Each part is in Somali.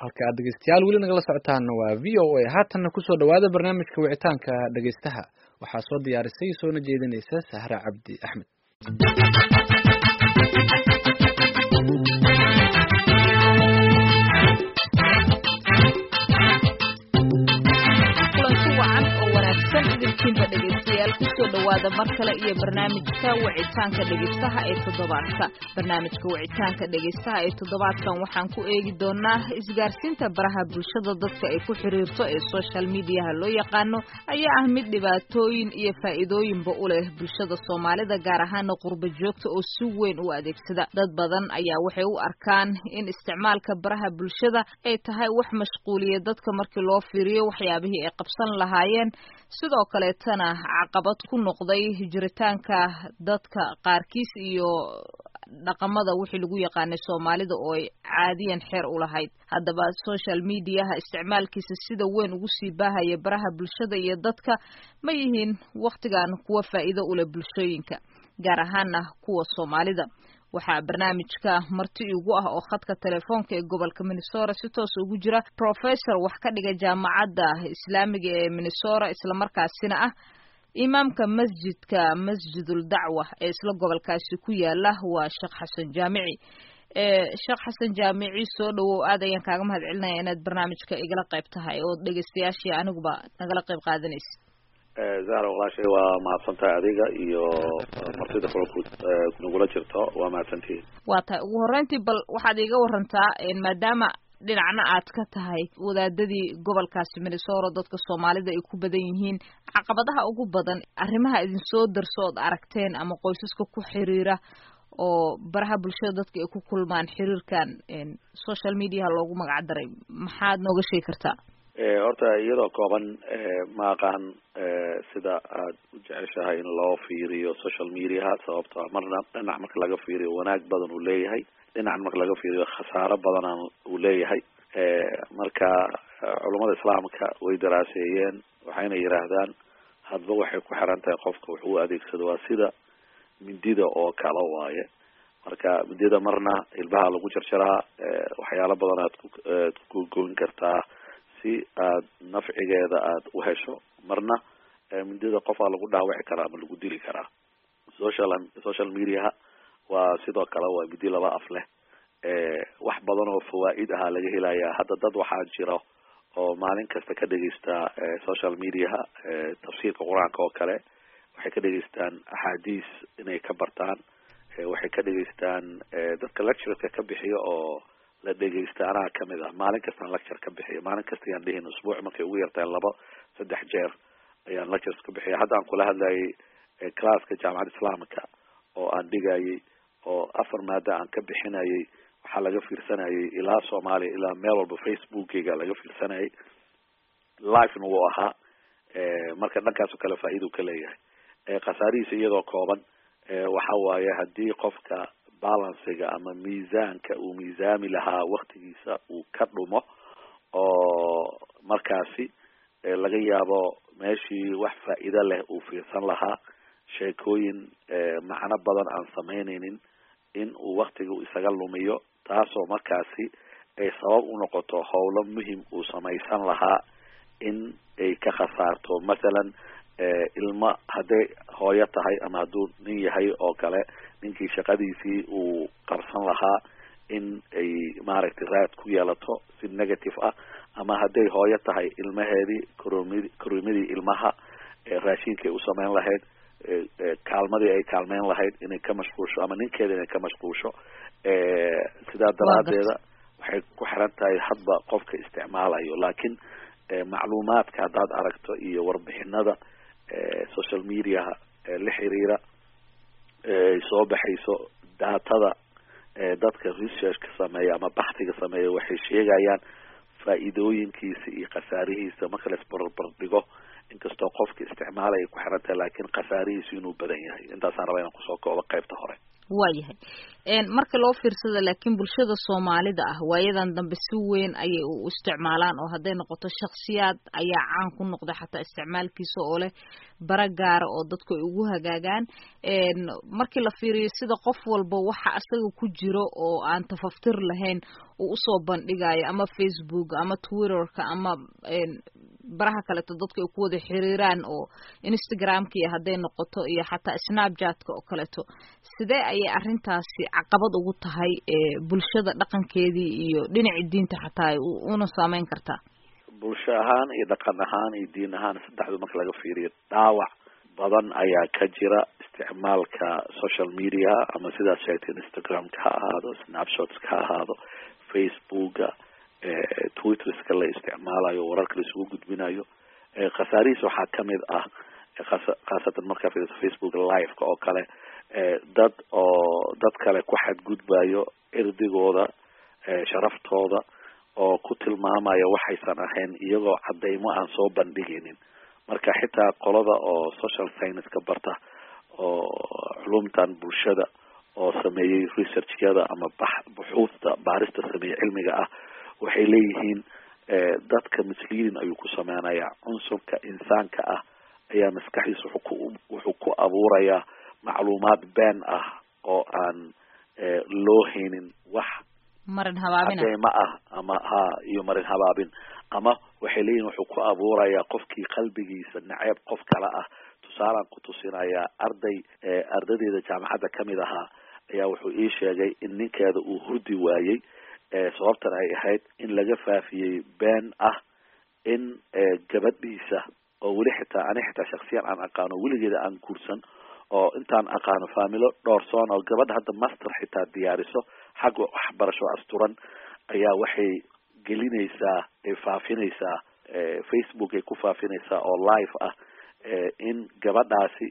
halka aad dhegeystayaal weli nagala socotaan waa VOA haatanna kusoo dhawaada barnaamijka wicitaanka dhegeystaha waxaa soo diyaarisay soona jeedinaysa Sahra Cabdi Axmed. kusoo dhawaada mar kale iyo barnaamijka wicitaanka dhegeystaha ee toddobaadka. barnaamijka wicitaanka dhegeystaha ee toddobaadkan waxaan ku eegi doonaa isgaarsiinta baraha bulshada dadka ay ku xiriirto ee social mediaha loo yaqaano ayaa ah mid dhibaatooyin iyo faa'iidooyinba u leh bulshada Soomaalida gaar ahaan qurba joogta oo si weyn u adeegsada. dad badan ayaa waxay u arkaan in isticmaalka baraha bulshada ay tahay wax mashquuliye dadka markii loo fiiriyo waxyaabihii ay qabsan lahaayeen, sidoo kale tana caqabad ku noqday jiritaanka dadka qaarkiis iyo dhaqamada wixii lagu yaqaanay Soomaalida oo ay caadiyan xeer u lahayd. haddaba social mediaha isticmaalkiisa sida weyn ugu sii baahaya baraha bulshada iyo dadka ma yihiin waqtigan kuwa faa'iido u leh bulshooyinka gaar ahaan kuwa Soomaalida. waxaa barnaamijka marti ugu ah oo khadka telefoonka ee gobolka Minnesota si toos ugu jira professor wax ka dhiga jaamacadda Islaamiga ee Minnesota isla markaasina ah imaamka masjidul dacwa ee isla gobolkaasi ku yaala waa Sheekh Xasan Jaamici. Sheekh Xasan Jaamici soo dhawow aad ayaan kaaga mahadcelinayaa inaad barnaamijka igala qayb tahay oo dhageystayaashii aniguba nagala qayb qaadanaysid. Zahra walaashay waa mahadsantahay adiga iyo martida nagula jirto waa mahadsantihiin. waa tahay ugu horreyntii bal waxaad iga warantaa maadaama dhinacna aad ka tahay wadaadadii gobolkaasi Minnesota dadka Soomaalida ay ku badan yihiin, caqabadaha ugu badan arrimaha idin soo darsood aragteen ama qoysaska ku xiriira oo baraha bulshada dadka ay ku kulmaan xiriirkan social media loogu magac daray maxaad nooga sheegi kartaa? horta iyadoo kooban ma aqaan sida aad u jeceshahay in loo fiiriyo social media sababtoo marna dhinac marka laga fiiriyo wanaag badan uu leeyahay, dhinac marka laga fiiriyo khasaaro badan uu leeyahay. marka culimada islaamka way daraaseeyeen waxayna yiraahdaan hadba waxay ku xiran tahay qofka wuxuu adeegsado waa sida mindida oo kala waaye. marka mindida marna ilbaha lagu jarjaraa waxyaalo badan aad ku goyn kartaa si aad nafcigeeda aad u hesho, marna mindida qofaa lagu dhaawici karaa ama lagu dili karaa. social media waa sidoo kale waa midi laba af leh. wax badan oo fawaa'id ah laga helayaa. hadda dad waxaa jira oo maalin kasta ka dhageysta social media tafsiirka quraanka oo kale, waxay ka dhageystaan axaadiis inay ka bartaan, waxay ka dhageystaan dadka lectureka ka bixiyo oo la dhageysta anaa kamid ah. maalin kastaan lecture ka bixiyo, maalin kasta ayaan dhihin usbuuc markay ugu yartaan 2-3 jeer ayaan lectures ka bixiya. hadda aan kula hadlayay classka jaamacadda islaamka oo aan dhigayay oo 4 maada aan ka bixinayay, waxaa laga fiirsanayay ilaa Soomaaliya ilaa meel walba Facebookayga laga fiirsanayay live-na wuu ahaa. marka dhankaas oo kale faa'iido ka leeyahay. khasaarihiisa iyadoo kooban waxa waaye haddii qofka balancega ama miisaanka uu miisaami lahaa waqtigiisa uu ka dhumo oo markaasi laga yaabo meeshii wax faa'iido leh uu fiirsan lahaa, sheekooyin macno badan aan samaynaynin in uu waqtiga isaga lumiyo, taasoo markaasi ay sabab u noqoto howlo muhiim uu samaysan lahaa in ay ka khasaarto. masalan ilma hadday hooyo tahay ama hadduu nin yahay oo kale, ninkii shaqadiisii uu qarsan lahaa in ay maaragtay raad ku yeelato si negative ah, ama hadday hooyo tahay ilmaheedii koroomadii ilmaha raashinkay u samayn lahayd, kaalmadii ay kaalmeyn lahayd inay ka mashquulsho ama ninkeeda inay ka mashquulsho. sidaa daraadeeda waxay ku xiran tahay hadba qofka isticmaalayo. laakiin macluumaadka haddaad aragto iyo warbixinada social mediaha la xiriira soo baxayso daatada dadka researchka sameeya ama baxsiga sameeya waxay sheegayaan faa'iidooyinkiisa iyo khasaarihiisa marka la isbarbar dhigo, inkastoo qofka isticmaalaya ku xiran tahay laakiin khasaarihiisu inuu badan yahay. intaasaan rabaa inaan kusoo koobo qaybta hore. waayahay marka loo fiirsado laakiin bulshada Soomaalida ah waayadan dambe si weyn ayay u isticmaalaan oo haday noqoto shakhsiyaad ayaa caan ku noqday xataa isticmaalkiisa oo leh bara gaar oo dadku ugu hagaagaan markii la fiiriyo sida qof walba waxa asaga ku jiro oo aan tafaftir lahayn uu soo bandhigayo ama Facebook ama Twitter-ka ama baraha kale dadku ay ku wada xiriiraan oo Instagram-ka iyo haday noqoto iyo xataa Snapchat-ka oo kale sidee ay arintaasi caqabad ugu tahay bulshada dhaqankeedii iyo dhinaca diinta xataa una saameyn kartaa bulsho ahaan iyo dhaqan ahaan iyo diin ahaan saddexdu marka laga fiiriyo dhaawac badan ayaa ka jira isticmaalka social media ama sidaad sheegtay Instagram-ka ha ahaado Snapchat-ka ha ahaado Facebook-ga Twitter-ka la isticmaalayo wararka la isugu gudbinayo khasaarihiisa waxaa kamid ah khaasatan markaa fiiriso Facebook live-ka oo kale dad kale ku xadgudbayo irdigooda sharaftooda oo ku tilmaamaya waxaysan ahayn iyagoo cadeymo aan soo bandhigaynin marka xitaa qolada oo social science-ka barta oo culumtan bulshada oo sameeyay research-yada ama buxuusta baarista sameeyay cilmiga ah waxay leeyihiin dadka misleading ayuu ku sameynaya cunsurka insaanka ah ayaa maskaxdiisa wuxuu ku abuurayaa macluumaad been ah oo aan loo haynin wax marin habaabina ma ah ama iyo marin habaabin ama waxay leeyihiin wuxuu ku abuurayaa qofkii qalbigiisa nacayb qof kale ah tusaalaan ku tusinayaa ardaydeeda jaamacadda kamid ahaa ayaa wuxuu ii sheegay in ninkeeda uu hurdi waayey sababtan ay ahayd in laga faafiyey been ah in gabadhiisa oo weli xitaa shaksiyan aan aqaano weligeeda aan guursan oo intaan aqaano faamilo dhowrsoon oo gabadha hadda master xitaa diyaariso xagga waxbarasho asturan ayaa waxay gelinaysaa faafinaysaa Facebook ay ku faafinaysaa oo live ah in gabadhaasi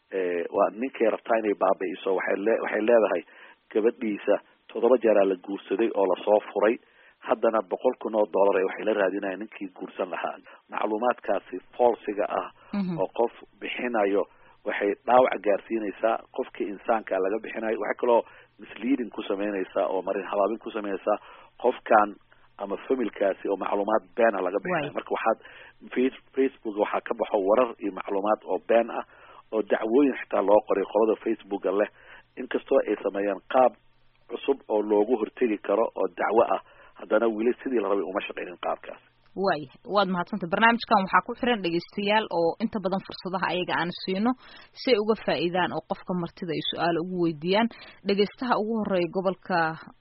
waa ninkay rabtaa inay baabi'iso waxay leedahay gabadhiisa 7 jeer la guursaday oo la soo furay haddana $100,000 waxay la raadinayaan ninkii guursan lahaa macluumaadkaasi falsiga ah oo qof bixinayo waxay dhaawac gaarsiinaysaa qofkii insaanka laga bixinayo waxa kaloo misleading ku sameynaysaa oo marin habaabin ku sameynaysaa qofkan ama familkaasi oo macluumaad been ah laga bixinayo marka waxaad Facebook waxaa ka baxo warar iyo macluumaad oo been ah oo dacwooyin xitaa loo qoray qolada Facebook leh inkastoo ay sameeyaan qaab cusub oo loogu hortegi karo oo dacwo ah haddana weli sidii la rabay uma shaqeynin qaabkaas waad mahadsantahay barnaamijkan waxaa ku xiran dhageystayaal oo inta badan fursadaha ayaga aan siino si ay uga faa'iidaan oo qofka martida ay su'aalo ugu weydiiyaan dhageystaha ugu horeeya gobolka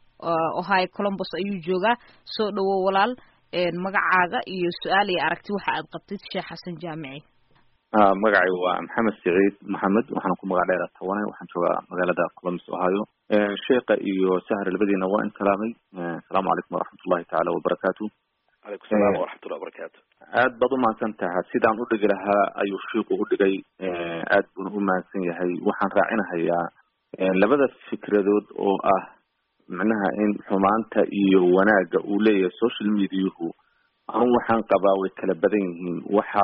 Ohio Columbus ayuu joogaa soo dhawow walaal magacaaga iyo su'aal iyo aragti waxa aad qabtid Sheekh Xasan Jaamici magacaygu waa Maxamed Saciid Maxamed waxaan ku magac dheeraa Tawane waxaan joogaa magaalada Columbus Ohio sheekha iyo sahar labadiina waa salaamay assalaamu calaykum waraxmatullahi tacaala wabarakaatuh عليكم السلام ورحمة الله وبركاته. aad baad u mahadsantahay sidaan u dhigi lahaa ayuu sheekhu u dhigay aad buu u mahadsan yahay waxaan raacinayaa labada fikradood oo ah macnaha in xumaanta iyo wanaaga uu leeyahay social media-hu aan waxaan qabaa way kala badan yihiin waxa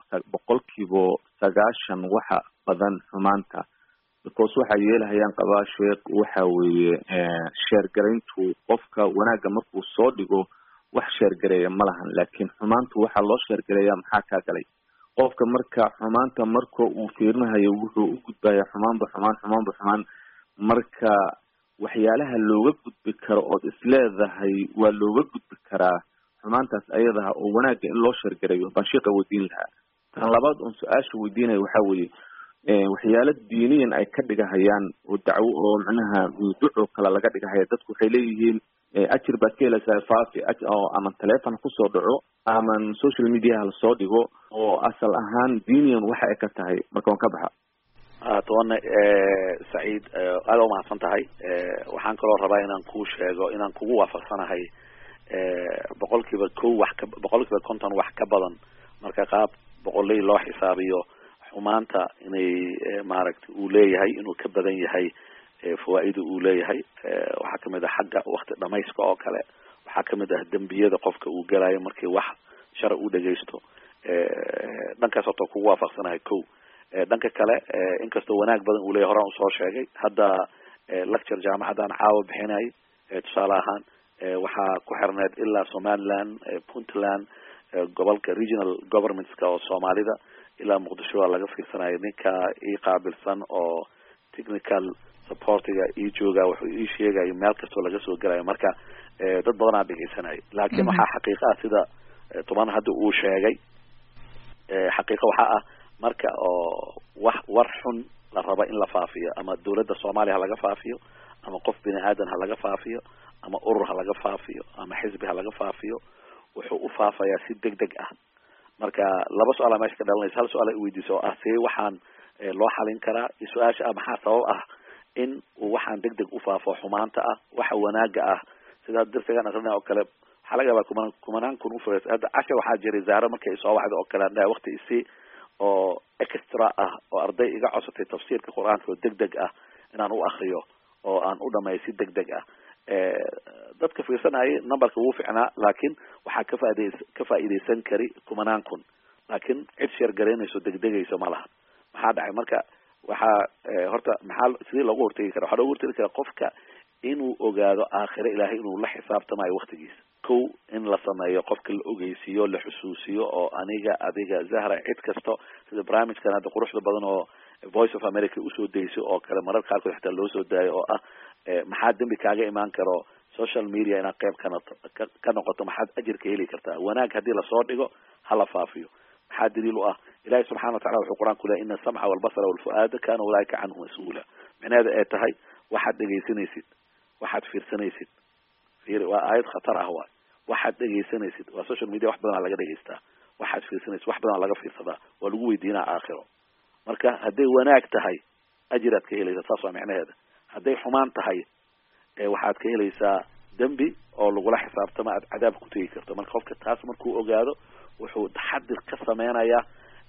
90% waxa badan xumaanta because waxa yeelahayaan qabaa sheekh waxa weeye share garayntu qofka wanaaga markuu soo dhigo wax share gareeya ma lahan laakiin xumaantu waxa loo share gareeyaa maxaa ka galay qofka marka xumaanta marka uu fiirinayo wuxuu u gudbayaa xumaan marka waxyaalaha looga gudbi karo oo isleedahay waa looga gudbi karaa xumaantaas ayadaha oo wanaaga in loo share gareeyo baan sheekha weydiin lahaa tan labaad oo su'aasha weydiinaya waxa weeye waxyaalo diiniyan ay ka dhigahayaan oo dacwo oo macnaha duco kala laga dhigahaya dadku waxay leeyihiin ajir baad ka helaysaa faafi oo ama telefoon ku soo dhaco ama social media la soo dhigo oo asal ahaan diiniyan waxa ay ka tahay marka waan ka baxa toona Saciid aad u mahadsantahay waxaan kaloo rabaa inaan kuu sheego inaan kugu waafaqsanahay boqolkiiba 50 wax ka badan marka qaab boqolay loo xisaabiyo xumaanta inay maaragtay uu leeyahay inuu ka badan yahay fawaa'ido uu leeyahay waxaa kamid ah xagga waqti dhamayska oo kale waxaa kamid ah dambiyada qofka uu galayo markii wax shar u dhageysto dhankaas oo kugu waafaqsanahay dhanka kale inkastoo wanaag badan uu leeyahay horaan u soo sheegay hadda lecture jaamacadan caawa bixinay tusaale ahaan waxaa ku xirneed ilaa Somaliland, Puntland, gobolka regional governmentska oo Soomaalida ilaa Muqdisho waa laga fiirsanayay. ninka ii qaabilsan oo technical supportiga ii jooga wuxuu ii sheegay meel kastoo laga soo galayo, marka dad badanaa dhegeysanay. laakiin waxaa xaqiiqa ah sida toban hadda uu sheegay, xaqiiqa waxaa ah marka oo war xun la raba in la faafiyo, ama dawladda Soomaaliya ha laga faafiyo, ama qof bini aadan ha laga faafiyo, ama urur ha laga faafiyo, ama xisbi ha laga faafiyo, wuxuu u faafayaa si degdeg ah. marka laba su'aal meesha ka dhalanaysa. hal su'aal ay weydiiso oo ah see waxaan loo xalin karaa, iyo su-aasha ah maxaa sabab ah in uu waxaan degdeg u faafo xumaanta ah waxa wanaaga ah. sida darsigan aqrinay oo kale waxaa laga yaabaa kumanaan kun u furaysa. hadda casha waxaa jiray zaaro markay soo wacdo oo kale andhaa waqti isii oo extra ah oo arday iga codsatay tafsiirka qur-aanka oo degdeg ah inaan u akriyo oo aan u dhameeyo si degdeg ah. dadka fiirsanayay numberka wuu ficnaa, laakiin waxaa ka faa'iideysan kari kumanaan kun, laakiin cid sheer garaynayso degdegayso ma laha. maxaa dhacay marka? waxaa horta maxaa sidii loogu hortegi kara? waxaa loogu hortegi karaa qofka inuu ogaado aakhire ilaahay inuu la xisaabtamayo waqtigiisa. kow in la sameeyo qofka la ogeysiiyo, la xusuusiyo, oo aniga adiga Zahra cid kasto sida barnaamijkan hadda quruxda badan oo Voice of America usoo dayso oo kale mararka qaarkood xitaa loo soo daayo oo ah maxaa dembi kaaga imaan karo social media inaad qayb ka noqoto, maxaad ajir ka heli kartaa. wanaag haddii lasoo dhigo hala faafiyo. maxaa daliil u ah? ilaahay subxana wataala wuxuu qur-aan ku leeyahay ina asamca walbasara walfu'aada kana ulaa'ika canhu mas-uula. micnaheeda ay tahay waxaad dhegaysanaysid, waxaad fiirsanaysid, waa aayad khatar ah waay. waxaad dhegaysanaysid waa social media, wax badan laga dhegaystaa. waxaad fiirsanaysid wax badan laga fiirsadaa, waa lagu weydiinaa aakhiro. marka hadday wanaag tahay ajiraad ka helaysaa, saas waa micnaheeda. hadday xumaan tahay waxaad ka helaysaa dembi oo lagula xisaabtama aad cadaab ku tegi karto. marka qofka taas markuu ogaado wuxuu taxadir ka sameynayaa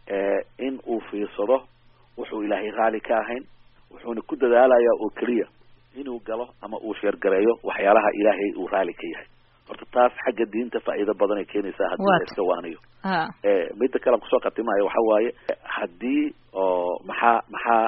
in uu fiirsado wuxuu ilaahay raali ka ahayn, wuxuuna ku dadaalayaa oo keliya inuu galo ama uu sheergareeyo waxyaalaha ilaahay uu raali ka yahay. horta taas xagga diinta faa'iido badan ay keenaysaa haddii la iska waaniyo. midda kale aan kusoo khatimayo waxa waaye haddii oo maxaa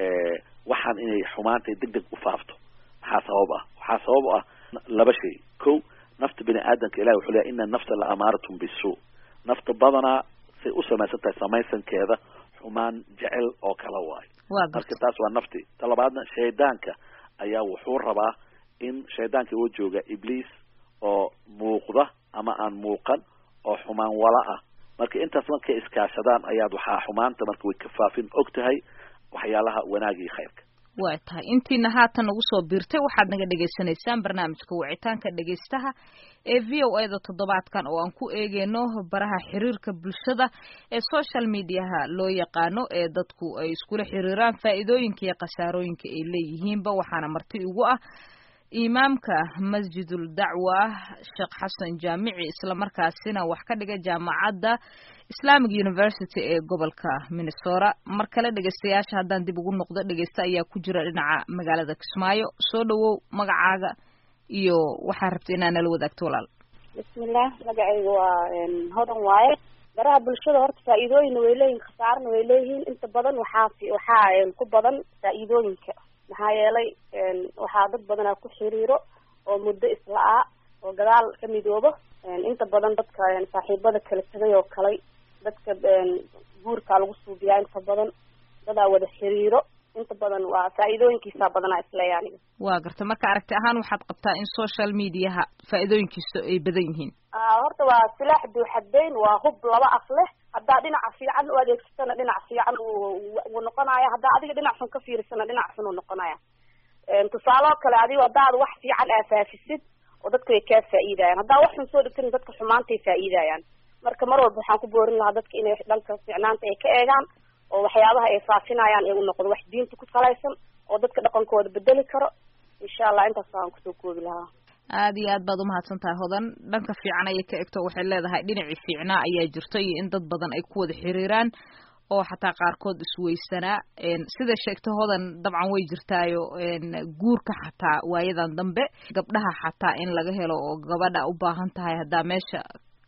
waxaan inay xumaantay degdeg u faafto maxaa sabab ah? waxaa sabab ah laba shay. kow, nafta bini aadamka ilahi wuxuu leeyahay ina nafsa la amaaratun bisu. nafta badanaa say u samaysan tahay samaysankeeda xumaan jecel oo kala waayo. marka taas waa nafti. talabaadna shaydaanka ayaa wuxuu rabaa in shaydaanka uu jooga ibliis oo muuqda ama aan muuqan oo xumaan wala ah. marka intaas markay iskaashadaan ayaad waxaa xumaanta marka way ka faafin og tahay waxyaalaha wanaag iyo khayrka. waa tahay intiina haatan ugu soo biirtay waxaad naga dhegaysanaysaan barnaamijka wicitaanka dhegaystaha ee VOA-da toddobaadkan oo aan ku eegeyno baraha xiriirka bulshada ee social mediaha loo yaqaano ee dadku ay iskula xiriiraan faa'iidooyinka iyo khasaarooyinka ay leeyihiinba. waxaana marti ugu ah imaamka masjidul dacwa Sheekh Xasan Jaamici, isla markaasina wax ka dhiga jaamacadda Islamic University ee gobolka Minnesota. mar kale dhegeystayaasha haddaan dib ugu noqdo, dhegeysta ayaa ku jira dhinaca magaalada Kismaayo. soo dhawow, magacaaga iyo waxaa rabta inaad nala wadaagto walaal. bismillah, magacaygu waa hodan waaye. baraha bulshada horta faa'iidooyin way leeyihiin, khasaarna way leeyihiin. inta badan waxaa ku badan faa'iidooyinka, maxaa yeelay waxaa dad badanaa ku xiriiro oo muddo isla-aa oo gadaal ka midoobo. inta badan dadka saaxiibada kala tegay oo kale, dadka guurkaa lagu suubiyaa. inta badan dadaa wada xiriiro. inta badan waa faa'iidooyinkiisa badanaa isleeya aniga. waa garta. marka aragti ahaan waxaad qabtaa in social mediaha faa'iidooyinkiisa ay badan yihiin? horta waa silaax duuxadeyn, waa hub laba af leh. haddaa dhinaca fiican u adeegsatana dhinac fiican uu noqonaya, haddaa adiga dhinac xun ka fiirisana dhinac xun uu noqonaya. tusaale oo kale, adigo haddaad wax fiican aafaafisid oo dadka way kaa faa'iidayaan, haddaa wax xun soo dhigtin dadka xumaantay faa'iidayaan. marka mar walba waxaan ku boorin lahaa dadka inay dhanka fiicnaanta ay ka eegaan oo waxyaabaha ay faafinayaan ay u noqdo wax diinta ku salaysan oo dadka dhaqankooda bedeli karo. insha allah intaas aan kusoo koobi lahaa. aad iyo aad baad umahadsan tahay hodan. dhanka fiican ayay ka egto, waxay leedahay dhinacii fiicnaa ayaa jirto iyo in dad badan ay ku wada xiriiraan oo xataa qaarkood isweysanaa. sida sheegta hodan dabcan way jirtaayo guurka xataa waayadan dambe gabdhaha xataa in laga helo oo gabadha u baahan tahay haddaa meesha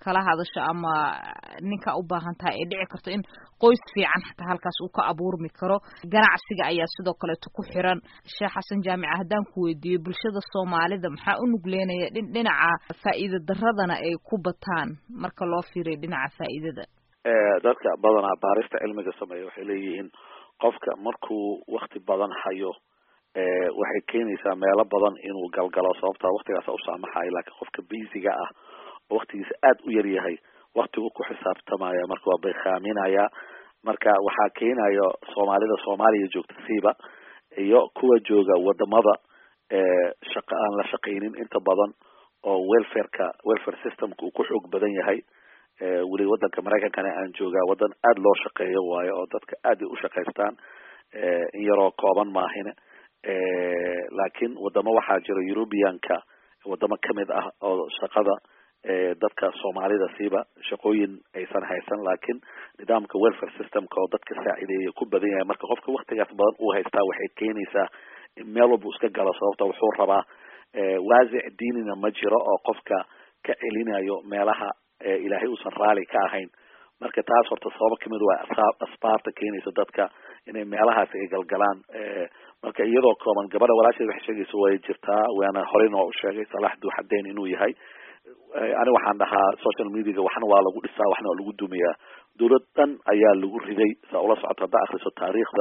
kala hadasho ama ninka u baahan tahay ay dhici karto in qoys fiican xataa halkaas uu ka abuurmi karo. ganacsiga ayaa sidoo kaleeto ku xiran. Sheekh Xasan Jaamic, haddaan ku weydiiyo bulshada Soomaalida maxaa u nugleynaya dhinaca faa'iido daradana ay ku bataan marka loo fiiriyo dhinaca faa'iidada? dadka badanaa baarista cilmiga sameeya waxay leeyihiin qofka markuu wakti badan hayo waxay keenaysaa meelo badan inuu galgalo, sababtaa waktigaas u saamaxayo. laakiin qofka busyga ah oo waktigiisa aad u yar yahay waktigu ku xisaabtamaya marka waa baykhaaminaya. marka waxaa keenayo Soomaalida Soomaaliya joogta siiba iyo kuwa jooga wadamada shaqo aan la shaqaynin inta badan oo welfare systemka uu ku xoog badan yahay. weli wadanka Mareykankana aan joogaa wadan aad loo shaqeeyo waayo oo dadka aad u shaqaystaan in yaroo kooban maahine. laakiin wadamo waxaa jira Europeanka wadamo kamid ah oo shaqada dadka Soomaalida siiba shaqooyin aysan haysan, laakiin nidaamka welfare systemka oo dadka saacideeya ku badan yahay. marka qofka waktigaas badan uu haystaa waxay keenaysaa in meel walba iska galo, sababta wuxuu rabaa waasic diinina ma jiro oo qofka ka celinayo meelaha ilaahay uusan raali ka ahayn. marka taas horta sabab kamid waa asbaabta keenaysa dadka inay meelahaas ay galgalaan. marka iyadoo kooban gabadha walaasheed waxay sheegaysa way jirtaa, waana horey noo sheegay Salax Duuxadeyn inuu yahay. ani waxaan dhahaa social media waxna waa lagu dhisaa waxna waa lagu dumiyaa. dowladan ayaa lagu riday saa ula socoto hadda akhriso taariikhda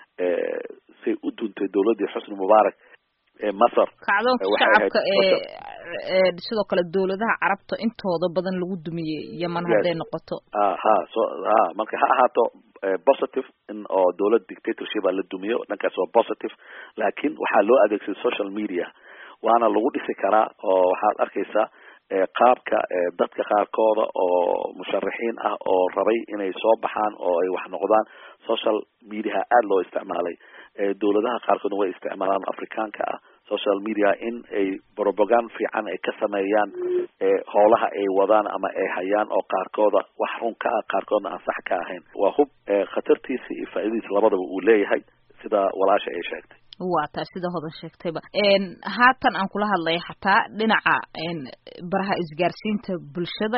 say u duntay dowladii Xusni Mubaarak Masar. kacdoonka shacabka sidoo kale dowladaha carabta intooda badan lagu dumiyay Yemen haday noqoto. marka ha ahaato positive in oo dowlad dictatorship la dumiyo dhankaas waa positive, laakiin waxaa loo adeegsaday social media waana lagu dhisi karaa. oo waxaad arkaysaa qaabka dadka qaarkooda oo musharaxiin ah oo rabay inay soo baxaan oo ay wax noqdaan social media aad loo isticmaalay. dowladaha qaarkoodna way isticmaalaan Afrikaanka ah social media in ay propaganda fiican ay ka sameeyaan howlaha ay wadaan ama ay hayaan oo qaarkooda wax run ka ah qaarkoodna aan sax ka ahayn. waa hub khatartiisa iyo faa'iidadiisa labadaba uu leeyahay sida walaasha ay sheegtay. waa taa sida hodan sheegtayba. haatan aan kula hadlay xataa dhinaca baraha isgaarsiinta bulshada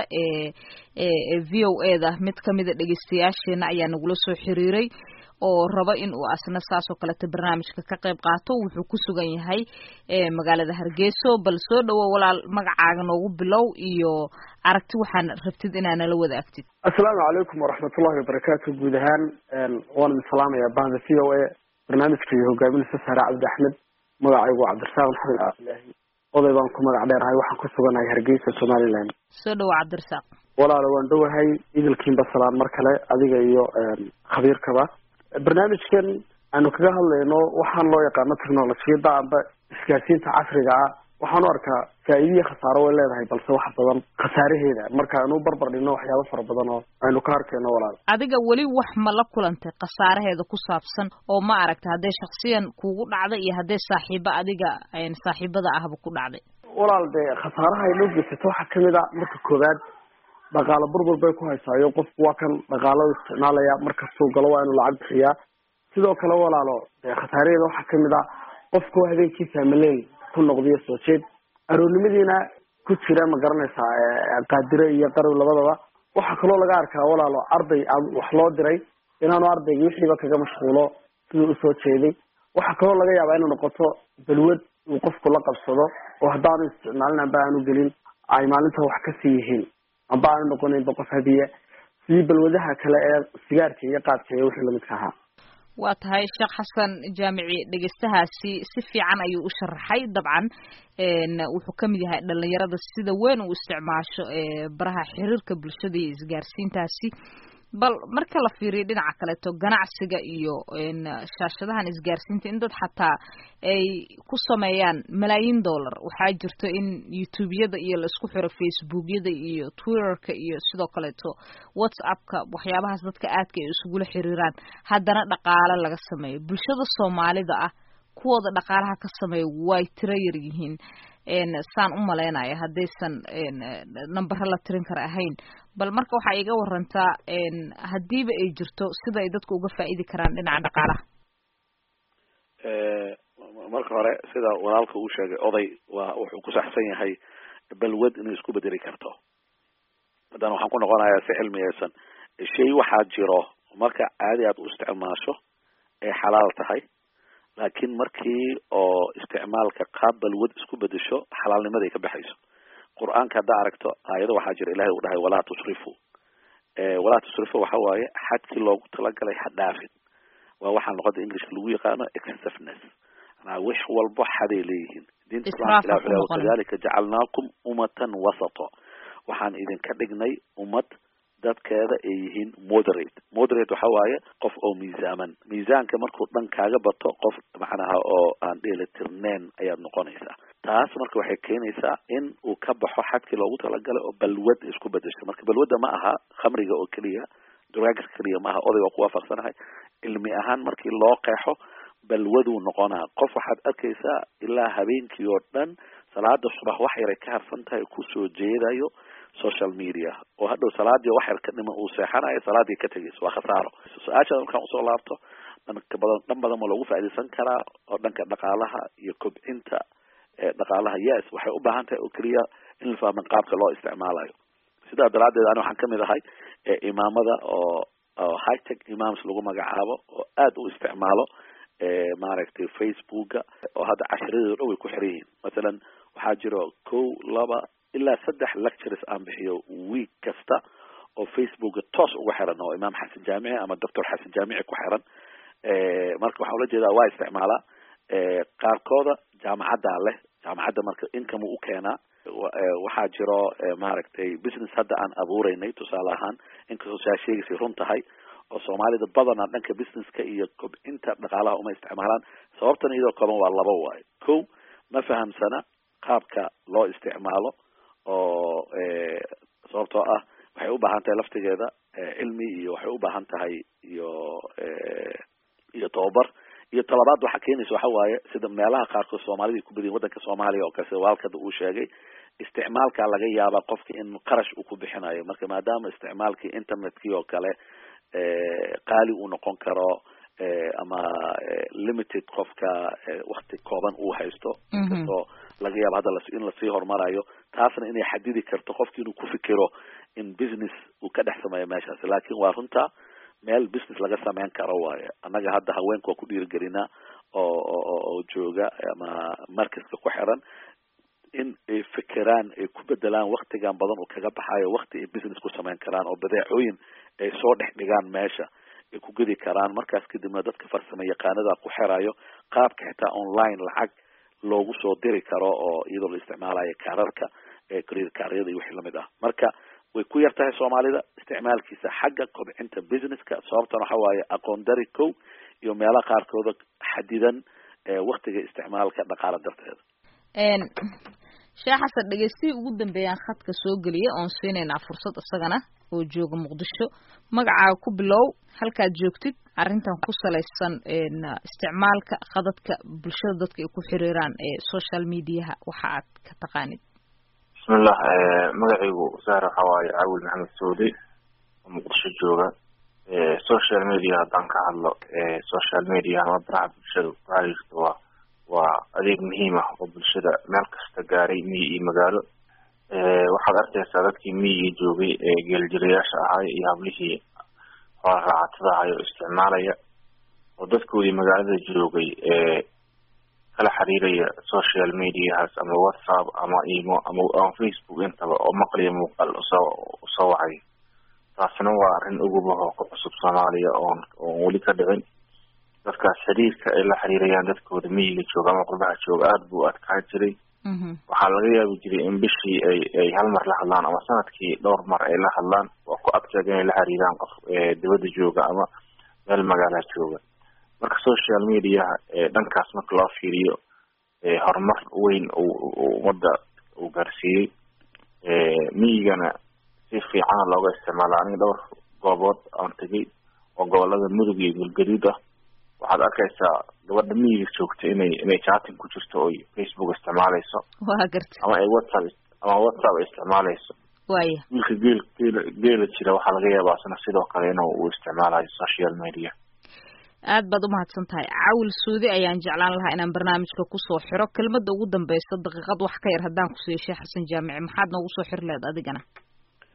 VOA-da mid kamida dhageystayaasheena ayaa nagula soo xiriiray oo raba in uu asna saasoo kaleeto barnaamijka ka qayb qaato. wuxuu ku sugan yahay magaalada Hargeysa. bal soo dhawo walaal, magacaaga noogu bilow iyo aragti waxaan rabtid inaad nala wadaagtid. assalaamu calaykum waraxmatullahi wabarakaatu. guud ahaan waan idin salaamayaa bahda VOA barnaamijka iyo hogaaminaysa Sahra Cabdi Axmed. magacaygu Cabdirasaaq Maxamed Cabdilaahi, oday baan ku magac dheerahay, waxaan ku suganahay Hargeysa, Somaliland. soo dhawo Cabdirasaaq. walaal waan dhowahay, idilkiinba salaam mar kale adiga iyo khabiirkaba. barnaamijkan aanu kaga hadlayno waxaan loo yaqaano technolojiyada amba isgaarsiinta casriga ah. waxaan u arkaa faa'iido iyo khasaaro way leedahay, balse wax badan khasaaraheeda marka aanu barbar dhigno waxyaabo fara badan oo aynu ka arkayno. walaal adiga weli wax ma la kulantay khasaaraheeda ku saabsan oo ma aragtay hadday shakhsiyan kugu dhacday iyo hadday saaxiibo adiga saaxiibada ahba ku dhacday? walaal dee khasaaraha ay loo geysato waxaa kamid a marka koowaad dhaqaalo burbur bay ku haysaayo. qofku waa kan dhaqaalada isticmaalaya, markastuu galo waa inuu lacag bixiyaa. sidoo kale walaalo dee khasaaraheeda waxaa kamid a qofku habeenkiisa maleyl ku noqdiyo soo jeed, aroornimadiina ku jira ma garanaysaa qaadire iyo qarow labadaba. waxaa kaloo laga arkaa walaalo arday wax loo diray inaanu ardayga wixiiba kaga mashquulo siduu usoo jeeday. waxaa kaloo laga yaabaa inuu noqoto balwad uu qofku la qabsado oo haddaanu isticmaalin amba aanu gelin ay maalinta wax kasii yihiin amba aanu noqonaynba qof hadiya sidii balwadaha kale ee sigaarka iyo qaadka iyo wixii lamidka ahaa. waa tahay Sheekh Xasan Jaamici, dhageystahaasi si fiican ayuu u sharaxay. dabcan wuxuu kamid yahay dhalinyarada sida weyn u isticmaasho baraha xiriirka bulshada iyo isgaarsiintaasi. bal marka la fiiriyo dhinaca kaleeto ganacsiga iyo shaashadahan isgaarsiinta in dad xataa ay ku sameeyaan malaayiin dollar. waxaa jirto in YouTube-yada iyo la isku xiro Facebook-yada iyo Twitter-ka iyo sidoo kaleeto WhatsApp-ka waxyaabahaas dadka aadka ay isugula xiriiraan haddana dhaqaale laga sameeyo. bulshada Soomaalida ah kuwooda dhaqaalaha ka sameeyo way tiro yar yihiin. saan u maleynaya haddaysan nambaro la tirin kara ahayn. bal marka waxaa iga warantaa haddiiba ay jirto sida ay dadku uga faa'iidi karaan dhinaca dhaqaalaha. marka hore sida walaalka uu sheegay oday wuxuu ku saxsan yahay balwad inay isku bedeli karto. haddana waxaan ku noqonayaa si cilmiyeysan shay waxaa jiro marka caadi aad u isticmaasho ay xalaal tahay laakiin markii oo isticmaalka qaab balwad isku bedesho xalaalnimaday ka baxayso qur-aanka haddaa aragto aayado waxaa jira ilahay uu dhahay walaa tusrifu waxa waaye xadkii loogu talagalay ha dhaafin waa waxaa luqada englishka lagu yaqaano excessiveness wax walbo xaday leeyihiin diinta islaamka ilahi wuxuu leeyahay wakadalika jacalnaakum ummatan wasata waxaan idinka dhignay ummad dadkeeda ay yihiin moderate waxa waaye qof oo miisaanka markuu dhan kaaga bato qof macnaha oo aan dheelitirneyn ayaad noqonaysaa taas marka waxay keenaysaa in uu ka baxo xadkii loogu talagalay oo balwad isku bedesho marka balwadda ma aha khamriga oo keliya drugs keliya ma aha odayga ku waafaqsanahay cilmi ahaan markii loo qeexo balwaduu noqonaa qof waxaad arkaysaa ilaa habeenkii oo dhan salaada subax wax yaray ka harsan tahay kusoo jeedayo social media oo hadhow salaadii wax yar ka dhima uu seexanayo salaadii ka tegayso waa khasaaro su-aasha markaan usoo laabto dhan badan ma loogu faa'iidaysan karaa oo dhanka dhaqaalaha iyo kobcinta dhaqaalaha yes waxay u baahan tahay oo keliya in la fahman qaabka loo isticmaalayo sidaa daraaddeed ani waxaan kamid ahay imaamada oo high tech imams lagu magacaabo oo aad u isticmaalo maaragtay facebooka oo hadda cashiradooda dhow ay ku xiran yihiin masalan waxaa jiro 2 ilaa 3 lectures aan bixiyo week kasta oo facebooka toos ugu xiran oo imaam xasan jaamici ama doctor xasan jaamici ku xiran marka waxaa ula jeedaa waa isticmaalaa qaarkooda jaamacadda marka income u keenaa waxaa jiro maaragtay business hadda aan abuureynay tusaale ahaan inkastoo saa sheegaysay run tahay oo soomaalida badanaa dhanka businesska iyo kobcinta dhaqaalaha uma isticmaalaan sababtan iyadoo kooban waa 2 waayo 1 ma fahamsana qaabka loo isticmaalo oo sababtoo ah waxay u baahan tahay laftigeeda cilmi iyo waxay u baahan tahay iyo tababar iyo talabaad waxa keenaysa waxa waaye sida meelaha qaarkood soomaalida ku badiyeen wadanka Soomaaliya oo kale walkada uu sheegay isticmaalka laga yaabaa qofka in qarash uu ku bixinayo marka maadaama isticmaalkii internetkii oo kale qaali uu noqon karo ama limited qofka waqti kooban uu haysto oo laga yaabo hadda in la sii hormarayo taasna inay xadidi karto qofkii inuu ku fikiro in business uu ka dhex sameeyo meeshaas laakiin waa runta meel business laga sameyn karo waaye annaga hadda haweenka waa ku dhiirigelinaa oo jooga ama markaska ku xiran in ay fikiraan ay ku bedelaan waqtigan badan oo kaga baxayo waqti ay business ku sameyn karaan oo badeecooyin ay soo dhex dhigaan meesha ay ku gedi karaan markaas kadibna dadka farsamo yaqaanada ku xirayo qaabka xitaa online lacag loogu soo diri karo oo iyadoo la isticmaalayo kaararka credit card-yada iyo wixii lamid ah marka way ku yar tahay Soomaalida isticmaalkiisa xagga kobcinta businesska sababtan waxa waaye aqoon dari kow iyo meelaha qaarkood xadidan waqtiga isticmaalka dhaqaale darteeda Sheekh Xasan dhageysi ugu dambeeyaan khadka soo galiyay oon siinayna fursad isagana oo jooga Muqdisho magacaaga ku bilow halkaad joogtid arrintan ku salaysan isticmaalka khadadka bulshada dadka ay ku xiriiraan social media waxa aad ka taqaanid bismillah magacaygu Sahra Xawaay Caawil Maxamed Saudi Muqdisho jooga social media haddaan ka hadlo social media ama baraha bulshada waa adeeg muhiim ah oo bulshada meel kasta gaaray miyi iyo magaalo waxaad arkaysaa dadkii miyiga joogay geeljirayaasha ahaa iyo hablihii xoolo raacatada ahaa oo isticmaalaya oo dadkoodii magaalada joogay kala xiriiraya social mediahaas ama WhatsApp ama email ama Facebook intaba oo maqliyo muuqaal usoo wacay taasina waa arrin ugu baho ku cusub Soomaaliya oo weli ka dhicin dadkaas xiriirka ay la xiriirayaan dadkooda miyiga jooga ama qurbaha jooga aad buu adkaan jiray waxaa laga yaabi jiray in bishii ay hal mar la hadlaan ama sanadkii dhowr mar ay la hadlaan waa ku adkeed inay la xiriiraan qof dibadda jooga ama meel magaalaha jooga marka social media dhankaas marka loo fiiriyo horumar weyn ummadda uu gaarsiiyey miyigana si fiican looga isticmaala aniga dhowr goobood aan tegay oo gobolada mudug iyo galgaduud ah waxaad arkaysaa gabadha miyiga joogta inay chatting ku jirto oo Facebook isticmaalayso waa gartay ama ay WhatsApp isticmaalayso waaya wiilka geela jira waxaa laga yaabaa sidoo kale inuu isticmaalayo social media aad baad u mahadsan tahay Caawil Saudi ayaan jeclaan lahaa inaan barnaamijka ku soo xiro kelmadda ugu dambaysa daqiiqad wax ka yar haddaan ku soo Sheekh Xasan Jaamici maxaad noogu soo xir leed adigana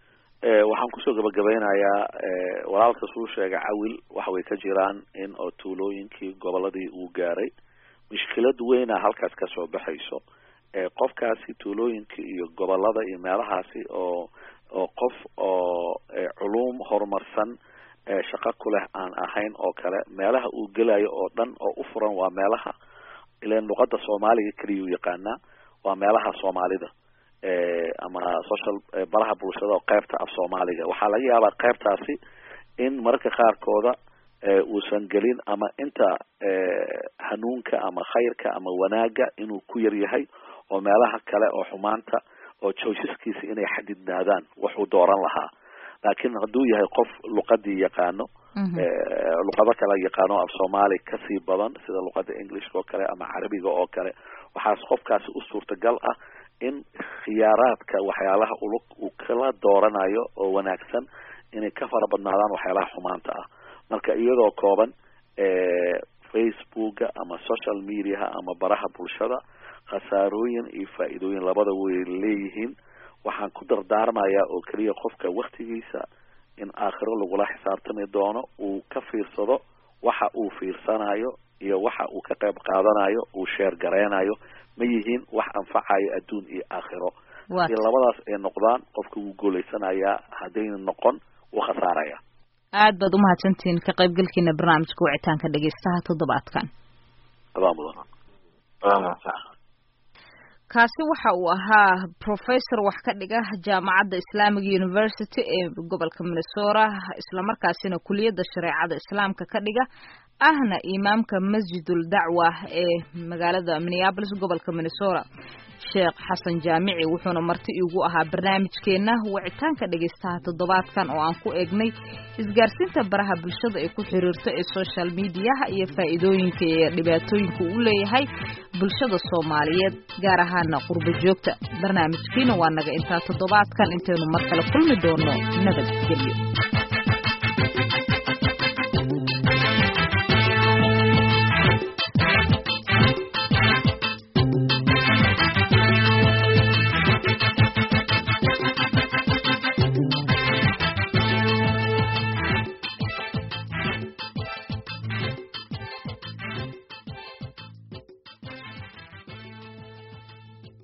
waxaan kusoo gabagabeynayaa walaalkas uu sheegay cawil waxa way ka jiraan in oo tuulooyinkii goboladii uu gaaray mushkilad weyna halkaas kasoo baxayso qofkaasi tuulooyinkii iyo gobolada iyo meelahaasi oo qof oo culuum horumarsan shaqo ku leh aan ahayn oo kale meelaha uu gelayo oo dhan oo u furan waa meelaha ileen luqada soomaaliga keliya u yaqaanaa waa meelaha soomaalida ama social baraha bulshada oo qaybta af soomaaliga waxaa laga yaabaa qaybtaasi in mararka qaarkooda uusan gelin ama inta hanuunka ama khayrka ama wanaaga inuu ku yar yahay oo meelaha kale oo xumaanta oo choiceskiisa inay xadidnaadaan wuxuu dooran lahaa laakiin hadduu yahay qof luqadii yaqaano luqado kale yaqaano af soomaali kasii badan sida luqada englishka oo kale ama carabiga oo kale waxaas qofkaasi u suurtagal ah in khiyaaraadka waxyaalaha uu kala dooranayo oo wanaagsan inay ka fara badnaadaan waxyaalaha xumaanta ah marka iyadoo kooban facebooka ama social mediaha ama baraha bulshada khasaarooyin iyo faa'iidooyin labada way leeyihiin waxaan ku dardaarmayaa oo keliya qofka waktigiisa in aakhiro lagula xisaabtami doono uu ka fiirsado waxa uu fiirsanayo iyo waxa uu ka qayb qaadanayo uu sheer gareynayo ma yihiin wax anfacayo adduun iyo aakhiro si labadaas ay noqdaan qofka wuu guulaysanayaa haddayna noqon wuu khasaaraya aad baad umahadsantihiin ka qaybgalkiina barnaamijka wicitaanka dhegeystaha toddobaadkan kaasi waxa uu ahaa professor wax ka dhiga jaamacadda Islamic University ee gobolka Minnesota isla markaasina kuliyadda shareecada islaamka ka dhiga ahna imaamka Masjidul Dacwa ee magaalada Minneapolis gobolka Minnesota Sheekh Xasan Jaamici wuxuuna marti igu ahaa barnaamijkeena wicitaanka dhegeystaha toddobaadkan oo aan ku eegnay isgaarsiinta baraha bulshada ee ku xiriirta ee social media iyo faa'iidooyinka iyo dhibaatooyinka uu leeyahay bulshada Soomaaliyeed gaar ahaan qurbo joogta barnaamijkeena waa naga inta toddobaadkan inteenu mar kale kulmi doono nabadgelyo